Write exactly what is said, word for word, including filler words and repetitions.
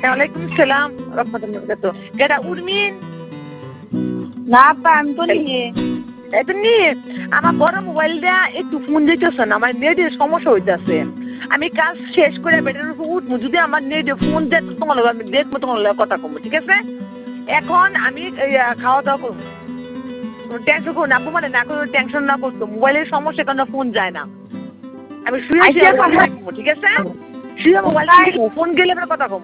ওয়ালাইকুম সালাম রহমতুল্লাহ বারাকাতুহু কেডা উর্মিন না আপা আমি তো নিয়ে এটা নিয়ে আমার বড় মোবাইল দিয়া একটু ফোন দিতেছে না আমার নেটের সমস্যা হইতেছে আমি কাজ শেষ করে বেটার উপর উঠবো যদি আমার নেটে ফোন দেয় তোমার লগে আমি দেখবো তোমার লগে কথা কমবো ঠিক আছে এখন আমি খাওয়া দাওয়া করবো টেনশন করো না আব্বু মানে না কোনো টেনশন না করতো মোবাইলের সমস্যা কারণে ফোন যায় না আমি শুয়ে শুয়ে ঠিক আছে শুয়ে মোবাইল ফোন গেলে কথা কম